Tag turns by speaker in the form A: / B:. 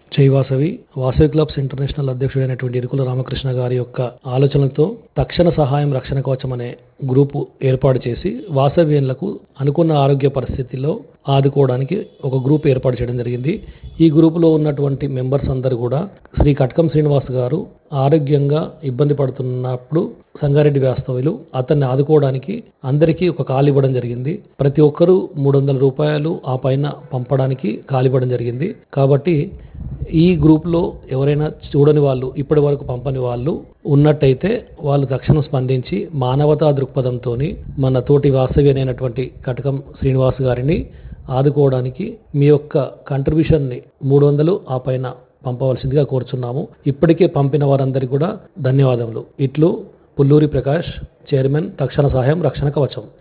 A: జై Vasavi. Vasavi clubs international అధ్యక్షుడైనటువంటి ఇరుకుల రామకృష్ణ గారి యొక్క ఆలోచనలతో తక్షణ సహాయం రక్షణ కవచం అనే గ్రూపు ఏర్పాటు చేసి వాసవ్యులకు అనుకున్న ఆరోగ్య పరిస్థితుల్లో ఆదుకోవడానికి ఒక గ్రూప్ ఏర్పాటు చేయడం జరిగింది. ఈ గ్రూపులో ఉన్నటువంటి మెంబర్స్ అందరూ కూడా శ్రీ కట్కం శ్రీనివాస్ గారు ఆరోగ్యంగా ఇబ్బంది పడుతున్నప్పుడు సంగారెడ్డి వాస్తవ్యులు అతన్ని ఆదుకోవడానికి అందరికీ ఒక కాల్ ఇవ్వడం జరిగింది. ప్రతి ఒక్కరూ 300 రూపాయలు ఆ పైన పంపడానికి కాల్ ఇవ్వడం జరిగింది. కాబట్టి ఈ గ్రూప్లో ఎవరైనా చూడని వాళ్ళు, ఇప్పటి వరకు పంపని వాళ్ళు ఉన్నట్టయితే వాళ్ళు తక్షణం స్పందించి మానవతా దృక్పథంతో మన తోటి వాసవి అయినటువంటి కటకం శ్రీనివాస్ గారిని ఆదుకోవడానికి మీ యొక్క కంట్రిబ్యూషన్ని 300 ఆ పైన పంపవలసిందిగా కోరుచున్నాము. ఇప్పటికే పంపిన వారందరికీ కూడా ధన్యవాదములు. ఇట్లు పుల్లూరి ప్రకాష్, చైర్మన్, తక్షణ సహాయం రక్షణ కవచం.